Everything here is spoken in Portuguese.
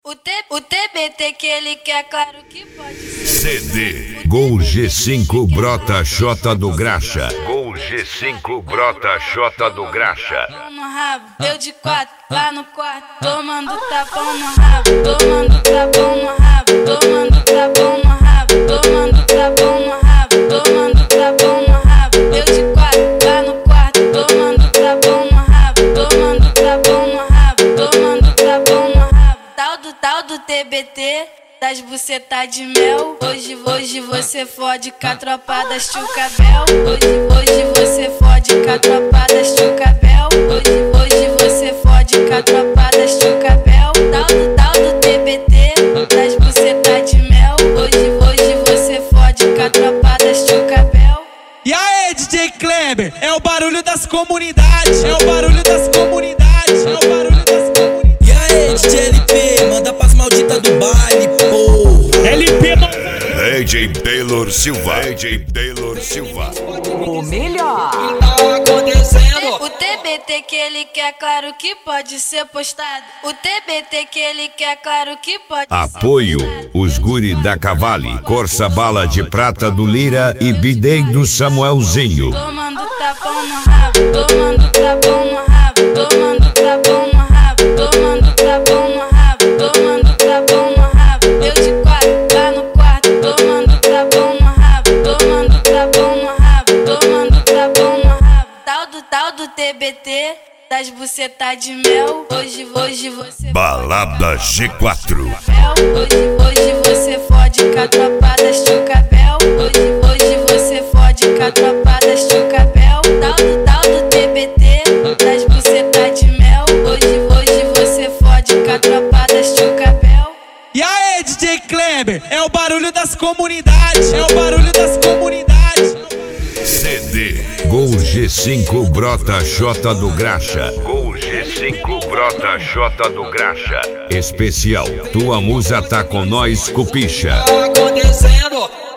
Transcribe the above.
O TBT que ele quer, claro que pode ser. CD Gol G5 Brota Xota do Graxa. Gol G5 Brota Xota do Graxa. No rabo, eu de quatro, lá no quarto, tomando tapão no rabo, tomando tapão no rabo, tomando tapão no rabo, tomando tapão no rabo, tomando tapão no rabo, eu de quatro, lá no quarto, tomando tapão no rabo, tomando tapão no rabo, tomando tapão no rabo. Tal do TBT, das buceta de mel. Hoje você fode com a tropa das Tchucabel. Hoje você fode com a tropa das Tchucabel. Hoje você fode com a tropa das Tchucabel. Tal do TBT, das buceta de mel. Hoje você fode com a tropa das Tchucabel. E aí, DJ Kleber, é o barulho das comunidades, é o barulho das comunidades, é o barulho das comunidades. E aí, DJ LP, manda pras malditas do baile, pô. LP AJ Taylor Silva. AJ Taylor Silva. O melhor. Tá acontecendo? O TBT que ele quer, claro que pode ser postado. O TBT que ele quer, claro que pode Apoio ser os guri da Cavale, Corsa Bala de Prata do Lira e Bidei do Samuelzinho. tomando tapão no rabo, tomando tapão no rabo, tomando tapão no rabo, tomando tapão no rabo, tomando tapão no rabo. Eu de quatro, lá no quarto, tomando tapão no rabo, tomando tapão no rabo, tomando tapão no rabo. Tal do TBT, das buceta de mel. Hoje você Balada G4. Hoje você fode com a tropa das Tchucabel. Hoje você fode com a tropa das Tchucabel. Tal do TBT, das buceta de mel. Hoje você fode com a tropa das Tchucabel. E aí, DJ Kleber, é o barulho das comunidades, é o barulho das comunidades. CD Gol G5 Brota Xota do Graxa. Gol G5 Brota Xota do Graxa. Especial, tua musa tá com nós, Cupicha. Tá acontecendo?